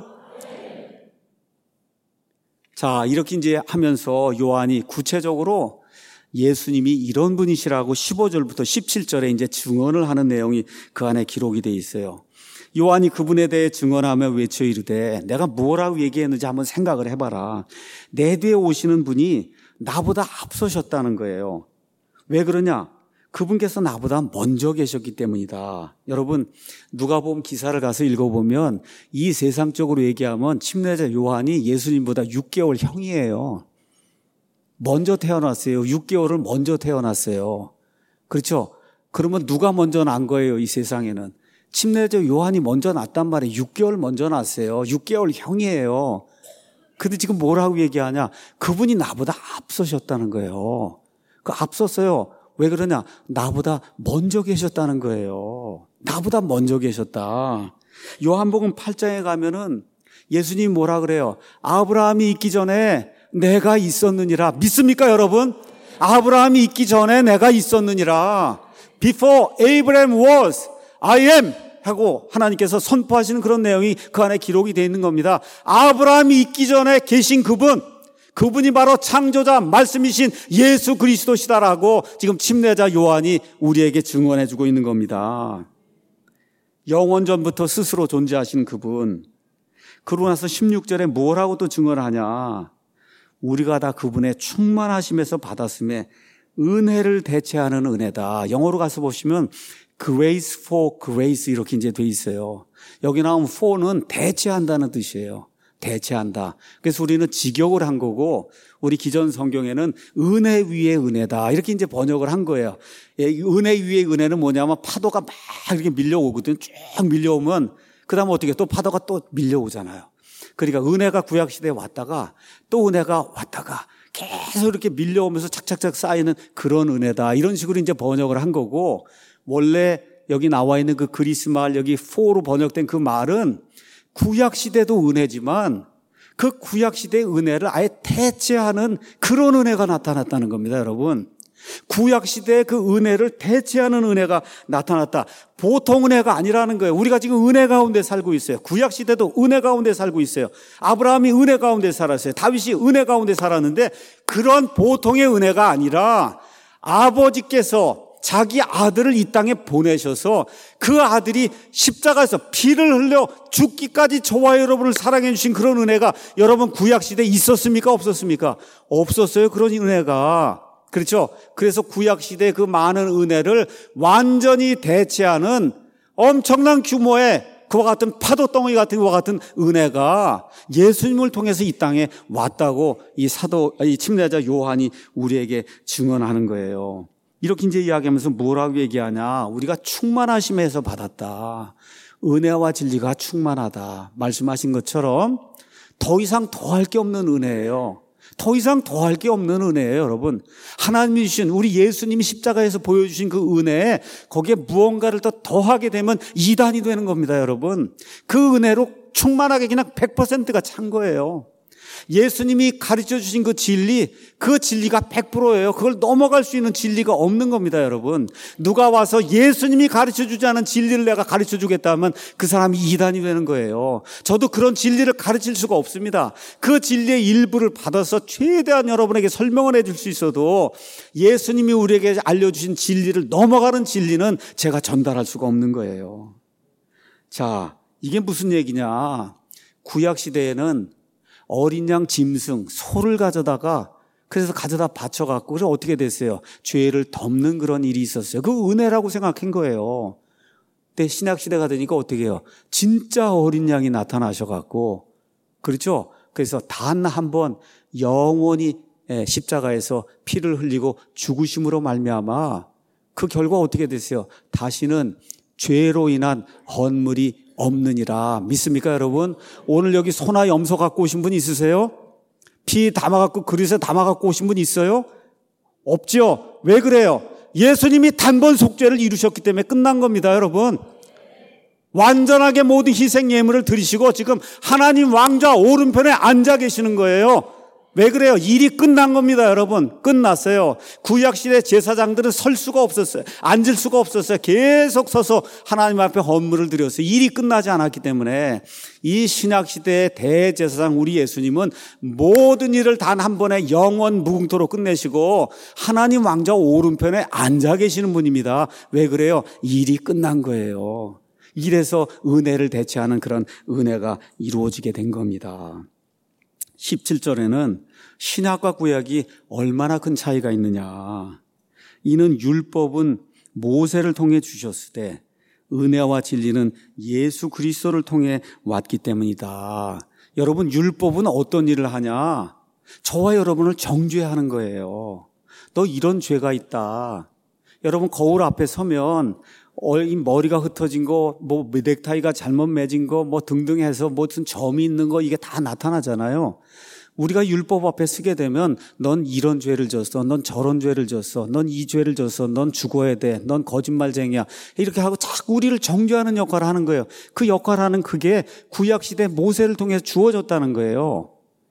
[SPEAKER 1] 자, 이렇게 이제 하면서 요한이 구체적으로 예수님이 이런 분이시라고 십오 절부터 십칠 절에 이제 증언을 하는 내용이 그 안에 기록이 돼 있어요. 요한이 그분에 대해 증언하며 외쳐 이르되 내가 뭐라고 얘기했는지 한번 생각을 해봐라. 내 뒤에 오시는 분이 나보다 앞서셨다는 거예요. 왜 그러냐? 그분께서 나보다 먼저 계셨기 때문이다. 여러분, 누가복음 기사를 가서 읽어보면 이 세상적으로 얘기하면 침례자 요한이 예수님보다 육 개월 형이에요. 먼저 태어났어요. 육 개월을 먼저 태어났어요. 그렇죠? 그러면 누가 먼저 난 거예요, 이 세상에는? 침례자 요한이 먼저 났단 말이에요. 육 개월 먼저 났어요. 육 개월 형이에요. 근데 지금 뭐라고 얘기하냐? 그분이 나보다 앞서셨다는 거예요. 그 앞섰어요. 왜 그러냐? 나보다 먼저 계셨다는 거예요. 나보다 먼저 계셨다. 요한복음 팔 장에 가면은 예수님이 뭐라 그래요? 아브라함이 있기 전에 내가 있었느니라. 믿습니까, 여러분? 아브라함이 있기 전에 내가 있었느니라. Before Abraham was, I am 하고 하나님께서 선포하시는 그런 내용이 그 안에 기록이 되어 있는 겁니다. 아브라함이 있기 전에 계신 그분, 그분이 바로 창조자 말씀이신 예수 그리스도시다라고 지금 침례자 요한이 우리에게 증언해 주고 있는 겁니다. 영원전부터 스스로 존재하신 그분, 그러고 나서 십육 절에 뭐라고 또 증언하냐? 우리가 다 그분의 충만하심에서 받았음에 은혜를 대체하는 은혜다. 영어로 가서 보시면 grace for grace 이렇게 이제 돼 있어요. 여기 나오면 for는 대체한다는 뜻이에요. 대체한다. 그래서 우리는 직역을 한 거고, 우리 기존 성경에는 은혜 위에 은혜다 이렇게 이제 번역을 한 거예요. 은혜 위에 은혜는 뭐냐면 파도가 막 이렇게 밀려오거든요. 쭉 밀려오면 그 다음에 어떻게 또 파도가 또 밀려오잖아요. 그러니까 은혜가 구약시대에 왔다가 또 은혜가 왔다가 계속 이렇게 밀려오면서 착착착 쌓이는 그런 은혜다. 이런 식으로 이제 번역을 한 거고, 원래 여기 나와 있는 그 그리스 말 여기 for로 번역된 그 말은 구약시대도 은혜지만 그 구약시대의 은혜를 아예 대체하는 그런 은혜가 나타났다는 겁니다, 여러분. 구약시대의 그 은혜를 대체하는 은혜가 나타났다. 보통 은혜가 아니라는 거예요. 우리가 지금 은혜 가운데 살고 있어요. 구약시대도 은혜 가운데 살고 있어요. 아브라함이 은혜 가운데 살았어요. 다윗이 은혜 가운데 살았는데 그런 보통의 은혜가 아니라 아버지께서 자기 아들을 이 땅에 보내셔서 그 아들이 십자가에서 피를 흘려 죽기까지 저와 여러분을 사랑해 주신 그런 은혜가 여러분 구약시대에 있었습니까? 없었습니까? 없었어요. 그런 은혜가. 그렇죠? 그래서 구약시대의 그 많은 은혜를 완전히 대체하는 엄청난 규모의 그와 같은 파도덩이 같은 것과 같은 은혜가 예수님을 통해서 이 땅에 왔다고 이 사도, 이 침례자 요한이 우리에게 증언하는 거예요. 이렇게 이제 이야기하면서 뭐라고 얘기하냐? 우리가 충만하심에서 받았다. 은혜와 진리가 충만하다. 말씀하신 것처럼 더 이상 더할 게 없는 은혜예요. 더 이상 더할 게 없는 은혜예요, 여러분. 하나님이 주신, 우리 예수님이 십자가에서 보여주신 그 은혜에 거기에 무언가를 더 더하게 되면 이단이 되는 겁니다, 여러분. 그 은혜로 충만하게 그냥 백 퍼센트가 찬 거예요. 예수님이 가르쳐 주신 그 진리, 그 진리가 백 퍼센트예요. 그걸 넘어갈 수 있는 진리가 없는 겁니다, 여러분. 누가 와서 예수님이 가르쳐 주지 않은 진리를 내가 가르쳐 주겠다면 그 사람이 이단이 되는 거예요. 저도 그런 진리를 가르칠 수가 없습니다. 그 진리의 일부를 받아서 최대한 여러분에게 설명을 해줄 수 있어도 예수님이 우리에게 알려주신 진리를 넘어가는 진리는 제가 전달할 수가 없는 거예요. 자, 이게 무슨 얘기냐? 구약시대에는 어린 양 짐승, 소를 가져다가 그래서 가져다 바쳐갖고 그래서 어떻게 됐어요? 죄를 덮는 그런 일이 있었어요. 그 은혜라고 생각한 거예요. 근데 신약시대가 되니까 어떻게 해요? 진짜 어린 양이 나타나셔갖고, 그렇죠? 그래서 단 한 번 영원히 십자가에서 피를 흘리고 죽으심으로 말미암아 그 결과 어떻게 됐어요? 다시는 죄로 인한 헌물이 없느니라. 믿습니까, 여러분? 오늘 여기 소나 염소 갖고 오신 분 있으세요? 피 담아갖고 그릇에 담아갖고 오신 분 있어요? 없죠? 왜 그래요? 예수님이 단번 속죄를 이루셨기 때문에 끝난 겁니다, 여러분. 완전하게 모든 희생 예물을 드리시고 지금 하나님 왕좌 오른편에 앉아 계시는 거예요. 왜 그래요? 일이 끝난 겁니다, 여러분. 끝났어요. 구약시대 제사장들은 설 수가 없었어요. 앉을 수가 없었어요. 계속 서서 하나님 앞에 헌물을 드렸어요. 일이 끝나지 않았기 때문에 이 신약시대의 대제사장 우리 예수님은 모든 일을 단 한 번에 영원 무궁토로 끝내시고 하나님 왕좌 오른편에 앉아 계시는 분입니다. 왜 그래요? 일이 끝난 거예요. 이래서 은혜를 대체하는 그런 은혜가 이루어지게 된 겁니다. 십칠 절에는 신약과 구약이 얼마나 큰 차이가 있느냐. 이는 율법은 모세를 통해 주셨을 때 은혜와 진리는 예수 그리스도를 통해 왔기 때문이다. 여러분, 율법은 어떤 일을 하냐? 저와 여러분을 정죄하는 거예요. 너 이런 죄가 있다. 여러분, 거울 앞에 서면 머리가 흩어진 거, 뭐 넥타이가 잘못 맺은 거, 뭐 등등 해서 무슨 점이 있는 거 이게 다 나타나잖아요. 우리가 율법 앞에 쓰게 되면 넌 이런 죄를 졌어, 넌 저런 죄를 졌어, 넌 이 죄를 졌어, 넌 죽어야 돼, 넌 거짓말쟁이야, 이렇게 하고 자꾸 우리를 정죄하는 역할을 하는 거예요. 그 역할을 하는 그게 구약시대 모세를 통해서 주어졌다는 거예요.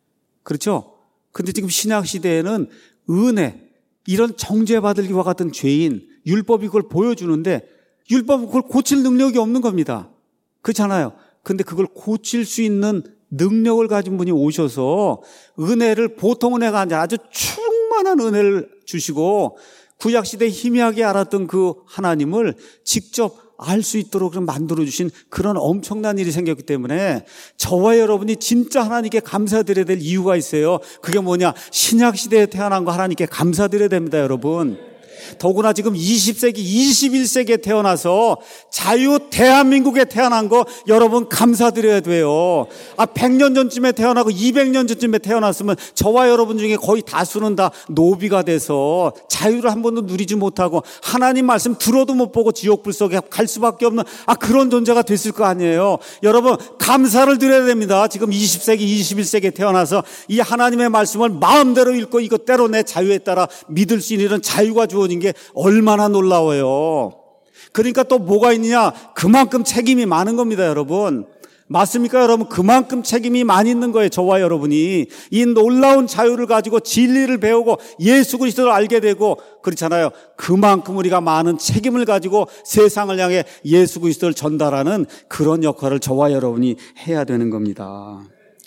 [SPEAKER 1] 그렇죠? 근데 지금 신약시대에는 은혜, 이런 정죄받을기와 같은 죄인, 율법이 그걸 보여주는데 율법은 그걸 고칠 능력이 없는 겁니다. 그렇잖아요. 근데 그걸 고칠 수 있는 능력을 가진 분이 오셔서 은혜를 보통 은혜가 아니라 아주 충만한 은혜를 주시고 구약시대에 희미하게 알았던 그 하나님을 직접 알 수 있도록 만들어주신 그런 엄청난 일이 생겼기 때문에 저와 여러분이 진짜 하나님께 감사드려야 될 이유가 있어요. 그게 뭐냐? 신약시대에 태어난 거 하나님께 감사드려야 됩니다, 여러분. 더구나 지금 이십 세기, 이십일 세기에 태어나서 자유 대한민국에 태어난 거 여러분 감사드려야 돼요. 아, 백 년 전쯤에 태어나고 이백 년 전쯤에 태어났으면 저와 여러분 중에 거의 다수는 다 노비가 돼서 자유를 한 번도 누리지 못하고 하나님 말씀 들어도 못 보고 지옥불 속에 갈 수밖에 없는 아 그런 존재가 됐을 거 아니에요. 여러분 감사를 드려야 됩니다. 지금 이십 세기, 이십일 세기에 태어나서 이 하나님의 말씀을 마음대로 읽고 이것대로 내 자유에 따라 믿을 수 있는 이런 자유가 주어진 게 얼마나 놀라워요. 그러니까 또 뭐가 있느냐? 그만큼 책임이 많은 겁니다, 여러분. 맞습니까, 여러분? 그만큼 책임이 많이 있는 거예요, 저와 여러분이. 이 놀라운 자유를 가지고 진리를 배우고 예수 그리스도를 알게 되고 그렇잖아요. 그만큼 우리가 많은 책임을 가지고 세상을 향해 예수 그리스도를 전달하는 그런 역할을 저와 여러분이 해야 되는 겁니다.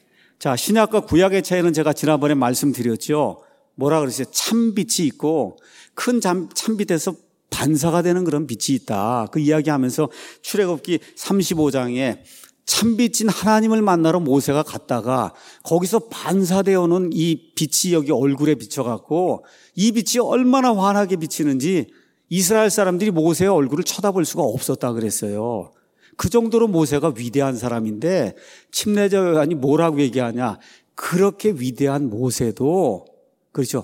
[SPEAKER 1] 자, 신약과 구약의 차이는 제가 지난번에 말씀드렸죠. 뭐라 그랬어요? 참빛이 있고 큰 참빛에서 반사가 되는 그런 빛이 있다. 그 이야기하면서 출애굽기 삼십오 장에 참빛인 하나님을 만나러 모세가 갔다가 거기서 반사되어오는 이 빛이 여기 얼굴에 비춰갖고 이 빛이 얼마나 환하게 비치는지 이스라엘 사람들이 모세의 얼굴을 쳐다볼 수가 없었다 그랬어요. 그 정도로 모세가 위대한 사람인데 침례자 요한이 뭐라고 얘기하냐? 그렇게 위대한 모세도 그렇죠.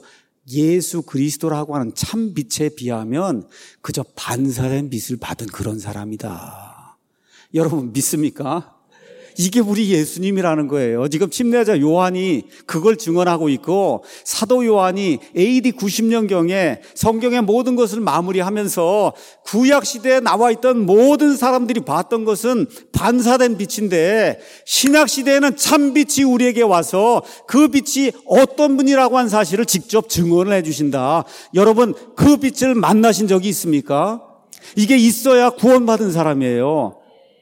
[SPEAKER 1] 예수 그리스도라고 하는 참 빛에 비하면 그저 반사된 빛을 받은 그런 사람이다. 여러분 믿습니까? 이게 우리 예수님이라는 거예요. 지금 침례자 요한이 그걸 증언하고 있고 사도 요한이 에이디 구십 년경에 성경의 모든 것을 마무리하면서 구약시대에 나와 있던 모든 사람들이 봤던 것은 반사된 빛인데 신약시대에는 참빛이 우리에게 와서 그 빛이 어떤 분이라고 한 사실을 직접 증언을 해 주신다. 여러분 그 빛을 만나신 적이 있습니까? 이게 있어야 구원받은 사람이에요.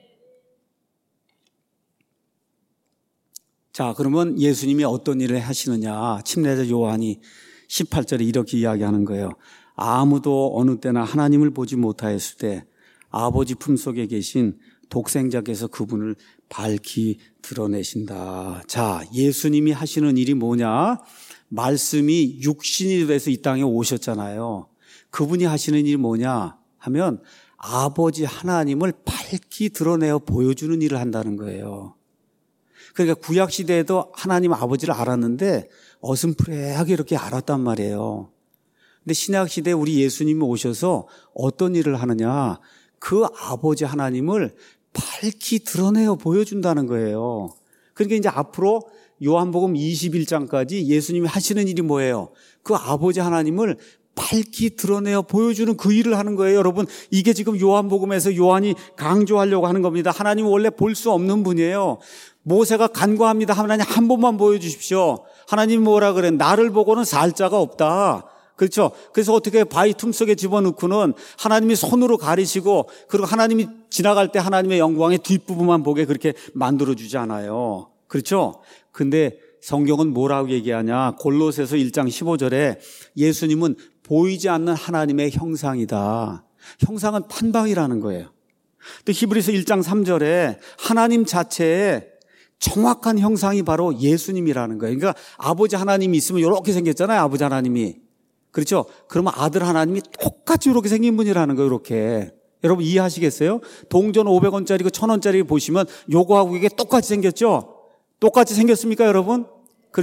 [SPEAKER 1] 자, 그러면 예수님이 어떤 일을 하시느냐? 침례자 요한이 십팔 절에 이렇게 이야기하는 거예요. 아무도 어느 때나 하나님을 보지 못하였을 때 아버지 품속에 계신 독생자께서 그분을 밝히 드러내신다. 자, 예수님이 하시는 일이 뭐냐? 말씀이 육신이 돼서 이 땅에 오셨잖아요. 그분이 하시는 일이 뭐냐 하면 아버지 하나님을 밝히 드러내어 보여주는 일을 한다는 거예요. 그러니까 구약시대에도 하나님 아버지를 알았는데 어슴푸레하게 이렇게 알았단 말이에요. 근데 신약시대에 우리 예수님이 오셔서 어떤 일을 하느냐? 그 아버지 하나님을 밝히 드러내어 보여준다는 거예요. 그러니까 이제 앞으로 요한복음 이십일 장까지 예수님이 하시는 일이 뭐예요? 그 아버지 하나님을 밝히 드러내어 보여주는 그 일을 하는 거예요. 여러분 이게 지금 요한복음에서 요한이 강조하려고 하는 겁니다. 하나님은 원래 볼 수 없는 분이에요. 모세가 간구합니다. 하나님 한 번만 보여주십시오. 하나님 뭐라 그래? 나를 보고는 살 자가 없다. 그렇죠? 그래서 어떻게 바위 틈 속에 집어넣고는 하나님이 손으로 가리시고 그리고 하나님이 지나갈 때 하나님의 영광의 뒷부분만 보게 그렇게 만들어주지 않아요. 그렇죠? 근데 성경은 뭐라고 얘기하냐? 골로새서 일 장 십오 절에 예수님은 보이지 않는 하나님의 형상이다. 형상은 판박이라는 거예요. 또 히브리서 일 장 삼 절에 하나님 자체의 정확한 형상이 바로 예수님이라는 거예요. 그러니까 아버지 하나님이 있으면 이렇게 생겼잖아요. 아버지 하나님이. 그렇죠? 그러면 아들 하나님이 똑같이 이렇게 생긴 분이라는 거예요. 이렇게. 여러분 이해하시겠어요? 동전 오백 원짜리, 천 원짜리 보시면 요거하고 이게 똑같이 생겼죠? 똑같이 생겼습니까, 여러분? 그렇죠?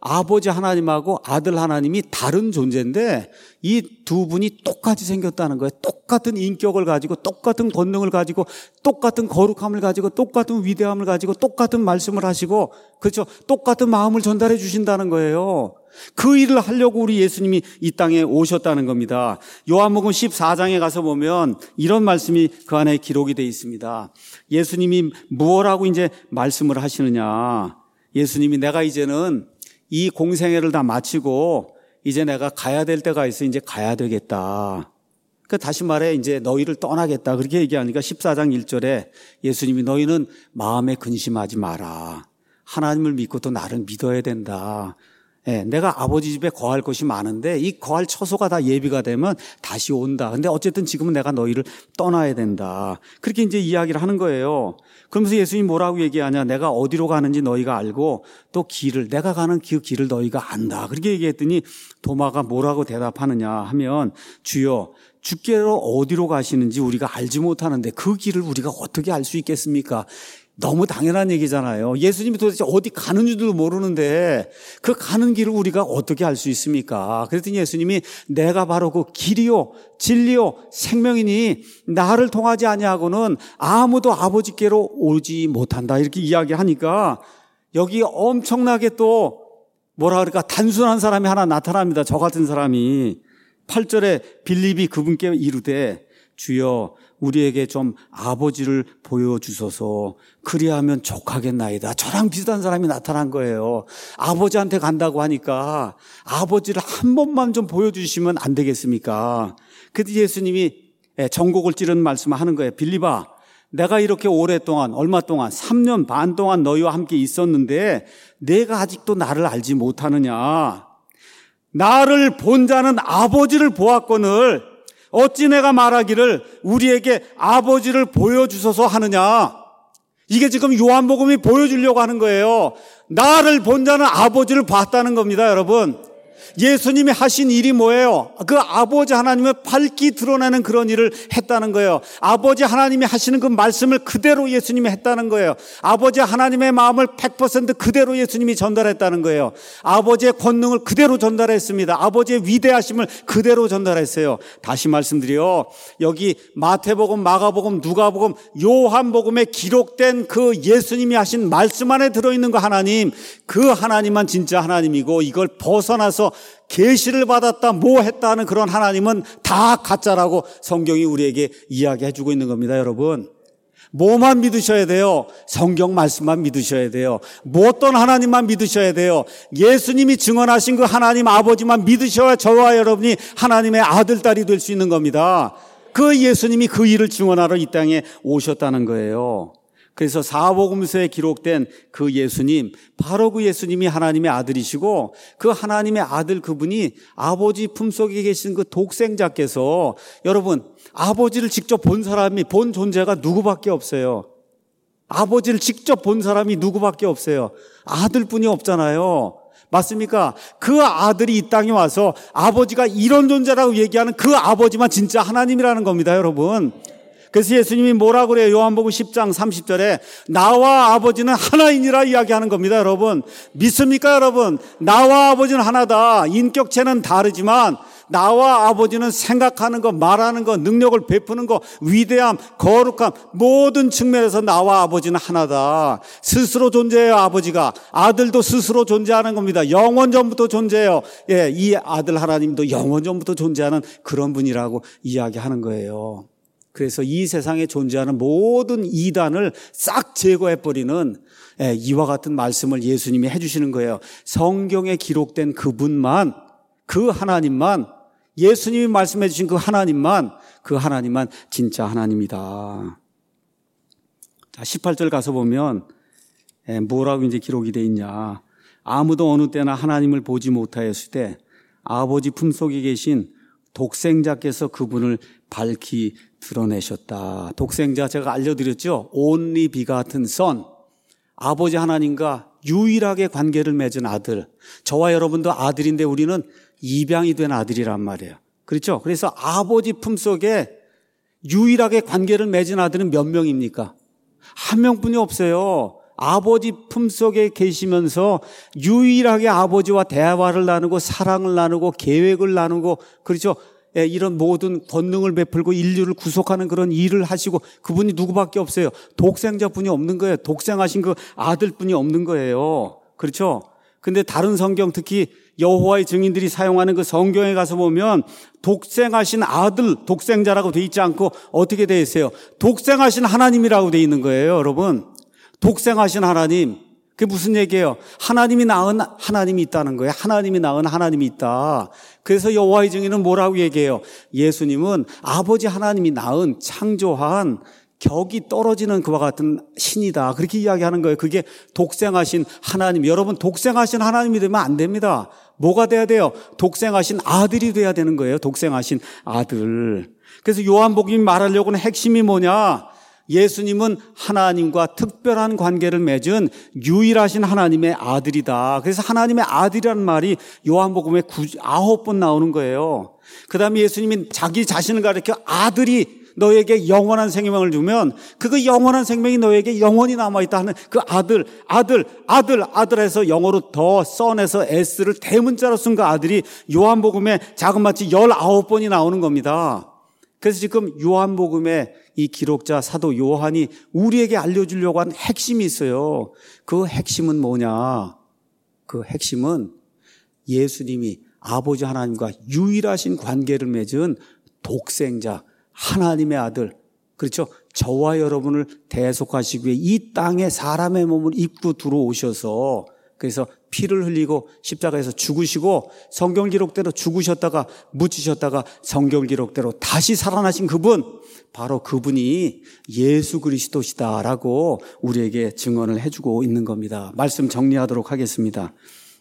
[SPEAKER 1] 아버지 하나님하고 아들 하나님이 다른 존재인데 이 두 분이 똑같이 생겼다는 거예요. 똑같은 인격을 가지고 똑같은 권능을 가지고 똑같은 거룩함을 가지고 똑같은 위대함을 가지고 똑같은 말씀을 하시고 그렇죠. 똑같은 마음을 전달해 주신다는 거예요. 그 일을 하려고 우리 예수님이 이 땅에 오셨다는 겁니다. 요한복음 십사 장에 가서 보면 이런 말씀이 그 안에 기록이 되어 있습니다. 예수님이 무엇라고 이제 말씀을 하시느냐. 예수님이 내가 이제는 이 공생애를 다 마치고 이제 내가 가야 될 때가 있어 이제 가야 되겠다. 그러니까 다시 말해 이제 너희를 떠나겠다. 그렇게 얘기하니까 십사 장 일 절에 예수님이 너희는 마음에 근심하지 마라. 하나님을 믿고 또 나를 믿어야 된다. 예, 내가 아버지 집에 거할 곳이 많은데 이 거할 처소가 다 예비가 되면 다시 온다. 근데 어쨌든 지금은 내가 너희를 떠나야 된다. 그렇게 이제 이야기를 하는 거예요. 그러면서 예수님이 뭐라고 얘기하냐. 내가 어디로 가는지 너희가 알고 또 길을, 내가 가는 그 길을 너희가 안다. 그렇게 얘기했더니 도마가 뭐라고 대답하느냐 하면 주여 주께로 어디로 가시는지 우리가 알지 못하는데 그 길을 우리가 어떻게 알 수 있겠습니까? 너무 당연한 얘기잖아요. 예수님이 도대체 어디 가는 줄도 모르는데 그 가는 길을 우리가 어떻게 알 수 있습니까? 그랬더니 예수님이 내가 바로 그 길이요 진리요 생명이니 나를 통하지 아니하고는 아무도 아버지께로 오지 못한다. 이렇게 이야기하니까 여기 엄청나게 또 뭐라 그럴까 단순한 사람이 하나 나타납니다. 저 같은 사람이 팔 절에 빌립이 그분께 이르되 주여 우리에게 좀 아버지를 보여주소서 그리하면 족하겠나이다. 저랑 비슷한 사람이 나타난 거예요. 아버지한테 간다고 하니까 아버지를 한 번만 좀 보여주시면 안 되겠습니까? 그때 예수님이 전곡을 찌르는 말씀을 하는 거예요. 빌립아, 내가 이렇게 오랫동안 얼마 동안 삼 년 반 동안 너희와 함께 있었는데 내가 아직도 나를 알지 못하느냐. 나를 본 자는 아버지를 보았거늘 어찌 내가 말하기를 우리에게 아버지를 보여주소서 하느냐. 이게 지금 요한복음이 보여주려고 하는 거예요. 나를 본 자는 아버지를 봤다는 겁니다, 여러분. 예수님이 하신 일이 뭐예요? 그 아버지 하나님을 밝히 드러내는 그런 일을 했다는 거예요. 아버지 하나님이 하시는 그 말씀을 그대로 예수님이 했다는 거예요. 아버지 하나님의 마음을 백 퍼센트 그대로 예수님이 전달했다는 거예요. 아버지의 권능을 그대로 전달했습니다. 아버지의 위대하심을 그대로 전달했어요. 다시 말씀드려 여기 마태복음, 마가복음, 누가복음, 요한복음에 기록된 그 예수님이 하신 말씀 안에 들어있는 그 하나님, 그 하나님만 진짜 하나님이고 이걸 벗어나서 계시를 받았다 뭐 했다 하는 그런 하나님은 다 가짜라고 성경이 우리에게 이야기해 주고 있는 겁니다. 여러분 뭐만 믿으셔야 돼요? 성경 말씀만 믿으셔야 돼요. 뭐 어떤 하나님만 믿으셔야 돼요? 예수님이 증언하신 그 하나님 아버지만 믿으셔야 저와 여러분이 하나님의 아들 딸이 될 수 있는 겁니다. 그 예수님이 그 일을 증언하러 이 땅에 오셨다는 거예요. 그래서 사복음서에 기록된 그 예수님, 바로 그 예수님이 하나님의 아들이시고 그 하나님의 아들 그분이 아버지 품속에 계신 그 독생자께서 여러분 아버지를 직접 본 사람이 본 존재가 누구밖에 없어요. 아버지를 직접 본 사람이 누구밖에 없어요. 아들뿐이 없잖아요. 맞습니까? 그 아들이 이 땅에 와서 아버지가 이런 존재라고 얘기하는 그 아버지만 진짜 하나님이라는 겁니다, 여러분. 그래서 예수님이 뭐라고 그래요? 요한복음 십 장 삼십 절에 나와 아버지는 하나이니라 이야기하는 겁니다, 여러분. 믿습니까, 여러분? 나와 아버지는 하나다. 인격체는 다르지만 나와 아버지는 생각하는 거, 말하는 거, 능력을 베푸는 거, 위대함, 거룩함 모든 측면에서 나와 아버지는 하나다. 스스로 존재해요, 아버지가. 아들도 스스로 존재하는 겁니다. 영원 전부터 존재해요. 예, 이 아들 하나님도 영원 전부터 존재하는 그런 분이라고 이야기하는 거예요. 그래서 이 세상에 존재하는 모든 이단을 싹 제거해버리는 이와 같은 말씀을 예수님이 해주시는 거예요. 성경에 기록된 그분만, 그 하나님만, 예수님이 말씀해 주신 그 하나님만, 그 하나님만 진짜 하나님이다. 자, 십팔 절 가서 보면 뭐라고 이제 기록이 되어 있냐. 아무도 어느 때나 하나님을 보지 못하였을 때 아버지 품속에 계신 독생자께서 그분을 밝히 드러내셨다. 독생자 제가 알려드렸죠. only begotten son. 아버지 하나님과 유일하게 관계를 맺은 아들. 저와 여러분도 아들인데 우리는 입양이 된 아들이란 말이에요. 그렇죠? 그래서 아버지 품속에 유일하게 관계를 맺은 아들은 몇 명입니까? 한 명뿐이 없어요. 아버지 품속에 계시면서 유일하게 아버지와 대화를 나누고 사랑을 나누고 계획을 나누고, 그렇죠? 예, 이런 모든 권능을 베풀고 인류를 구속하는 그런 일을 하시고, 그분이 누구밖에 없어요. 독생자뿐이 없는 거예요. 독생하신 그 아들뿐이 없는 거예요. 그렇죠? 근데 다른 성경, 특히 여호와의 증인들이 사용하는 그 성경에 가서 보면 독생하신 아들, 독생자라고 돼 있지 않고 어떻게 돼 있어요? 독생하신 하나님이라고 돼 있는 거예요, 여러분. 독생하신 하나님. 그게 무슨 얘기예요? 하나님이 낳은 하나님이 있다는 거예요. 하나님이 낳은 하나님이 있다. 그래서 여호와의 증인은 뭐라고 얘기해요? 예수님은 아버지 하나님이 낳은 창조한 격이 떨어지는 그와 같은 신이다. 그렇게 이야기하는 거예요. 그게 독생하신 하나님. 여러분, 독생하신 하나님이 되면 안 됩니다. 뭐가 돼야 돼요? 독생하신 아들이 돼야 되는 거예요. 독생하신 아들. 그래서 요한복음이 말하려고 하는 핵심이 뭐냐? 예수님은 하나님과 특별한 관계를 맺은 유일하신 하나님의 아들이다. 그래서 하나님의 아들이라는 말이 요한복음에 아홉 번 나오는 거예요. 그 다음에 예수님이 자기 자신을 가리켜 아들이 너에게 영원한 생명을 주면 그 영원한 생명이 너에게 영원히 남아있다 하는 그 아들, 아들, 아들, 아들 해서 영어로 더 선에서 S를 대문자로 쓴 그 아들이 요한복음에 자그마치 열아홉 번이 나오는 겁니다. 그래서 지금 요한복음의 이 기록자 사도 요한이 우리에게 알려주려고 하는 핵심이 있어요. 그 핵심은 뭐냐? 그 핵심은 예수님이 아버지 하나님과 유일하신 관계를 맺은 독생자, 하나님의 아들, 그렇죠? 저와 여러분을 대속하시기 위해 이 땅에 사람의 몸을 입고 들어오셔서, 그래서 피를 흘리고 십자가에서 죽으시고 성경 기록대로 죽으셨다가 묻히셨다가 성경 기록대로 다시 살아나신 그분, 바로 그분이 예수 그리스도시다라고 우리에게 증언을 해주고 있는 겁니다. 말씀 정리하도록 하겠습니다.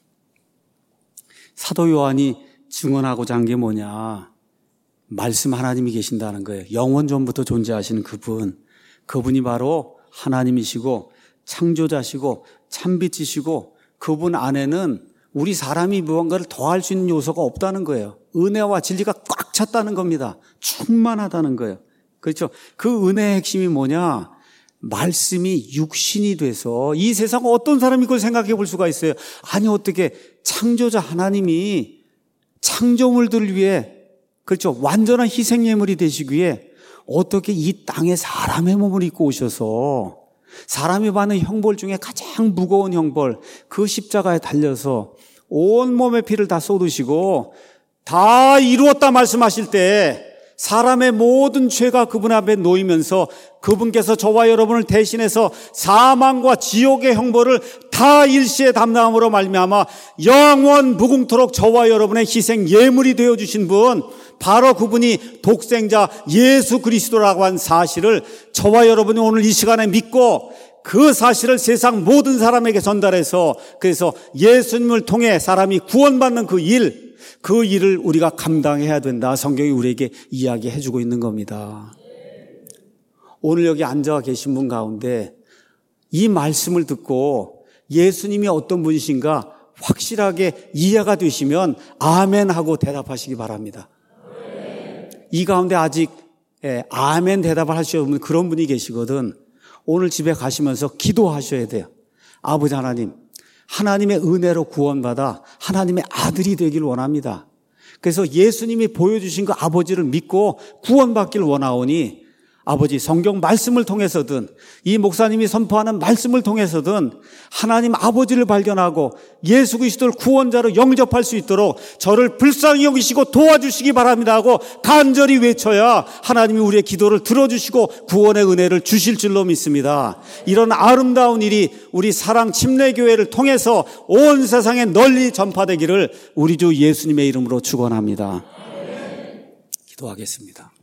[SPEAKER 1] 사도 요한이 증언하고자 한 게 뭐냐? 말씀 하나님이 계신다는 거예요. 영원 전부터 존재하시는 그분, 그분이 바로 하나님이시고 창조자시고 참빛이시고, 그분 안에는 우리 사람이 무언가를 더할 수 있는 요소가 없다는 거예요. 은혜와 진리가 꽉 찼다는 겁니다. 충만하다는 거예요. 그렇죠? 그 은혜의 핵심이 뭐냐? 말씀이 육신이 돼서 이 세상 어떤 사람이 그걸 생각해 볼 수가 있어요? 아니, 어떻게 창조자 하나님이 창조물들을 위해, 그렇죠, 완전한 희생예물이 되시기 위해 어떻게 이 땅에 사람의 몸을 입고 오셔서 사람이 받는 형벌 중에 가장 무거운 형벌, 그 십자가에 달려서 온몸의 피를 다 쏟으시고 다 이루었다 말씀하실 때 사람의 모든 죄가 그분 앞에 놓이면서 그분께서 저와 여러분을 대신해서 사망과 지옥의 형벌을 다 일시에 담당함으로 말미암아 영원 무궁토록 저와 여러분의 희생 예물이 되어주신 분, 바로 그분이 독생자 예수 그리스도라고 한 사실을 저와 여러분이 오늘 이 시간에 믿고 그 사실을 세상 모든 사람에게 전달해서, 그래서 예수님을 통해 사람이 구원받는 그 일, 그 일을 우리가 감당해야 된다. 성경이 우리에게 이야기해주고 있는 겁니다. 오늘 여기 앉아 계신 분 가운데 이 말씀을 듣고 예수님이 어떤 분이신가 확실하게 이해가 되시면 아멘 하고 대답하시기 바랍니다. 이 가운데 아직 예, 아멘 대답을 하셔야 하는 그런 분이 계시거든. 오늘 집에 가시면서 기도하셔야 돼요. 아버지 하나님, 하나님의 은혜로 구원받아 하나님의 아들이 되길 원합니다. 그래서 예수님이 보여주신 그 아버지를 믿고 구원받길 원하오니 아버지, 성경 말씀을 통해서든 이 목사님이 선포하는 말씀을 통해서든 하나님 아버지를 발견하고 예수 그리스도를 구원자로 영접할 수 있도록 저를 불쌍히 여기시고 도와주시기 바랍니다 하고 간절히 외쳐야 하나님이 우리의 기도를 들어주시고 구원의 은혜를 주실 줄로 믿습니다. 이런 아름다운 일이 우리 사랑 침례교회를 통해서 온 세상에 널리 전파되기를 우리 주 예수님의 이름으로 축원합니다. 기도하겠습니다.